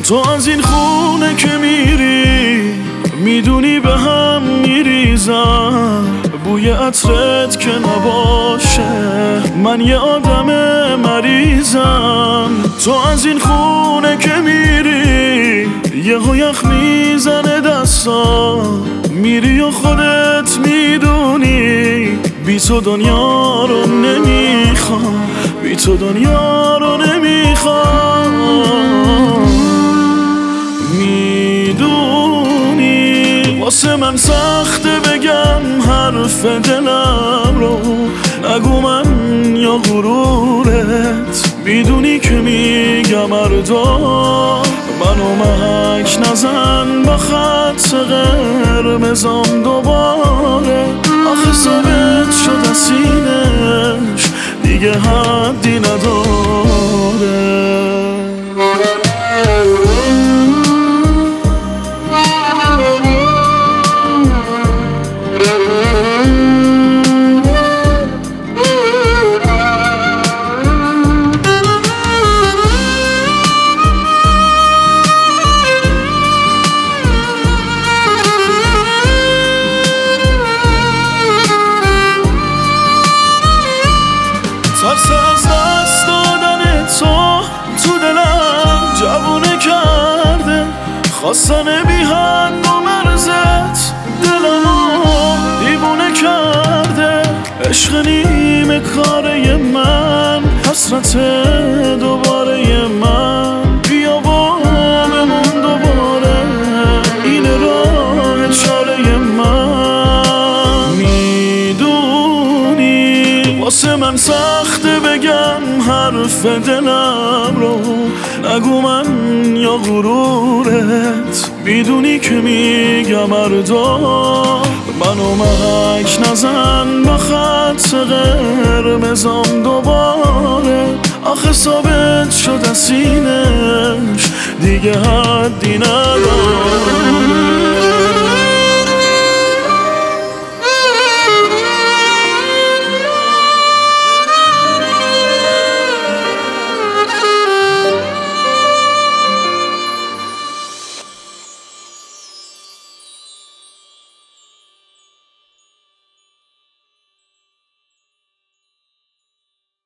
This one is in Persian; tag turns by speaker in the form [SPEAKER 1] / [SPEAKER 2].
[SPEAKER 1] تو از این خونه که میری میدونی به هم میریزم، بوی عطرت که نباشه من یه آدم مریضم. تو از این خونه که میری یهو یخ میزنه دستا، میری و خودت میدونی بی تو دنیا رو نمیخوام، بی تو دنیا رو نمیخوام. میدونی واسه من سخته بگم حرف دلم رو، نگو من یا غرورت، میدونی که میگم مردا منو محک نزن با خط قرمزام دوباره. آخه ثابت شد از سینش دیگه حدی نداره. ترس از دست دادن تو دلم جوونه کرده، خواستن بی حد و مرزت دلمو دیوونه کرده. عشق نیمه کاره من، حسرت دوباره من، بیا با بمون دوباره این راه چاره من. میدونی واسه من سخته بگم حرف دلم رو، نگو من یا غرورت، میدونی که میگم مردا منو محک نزن با خط قرمزام دوباره. آخه ثابت شد از سینش دیگه حدی نداره.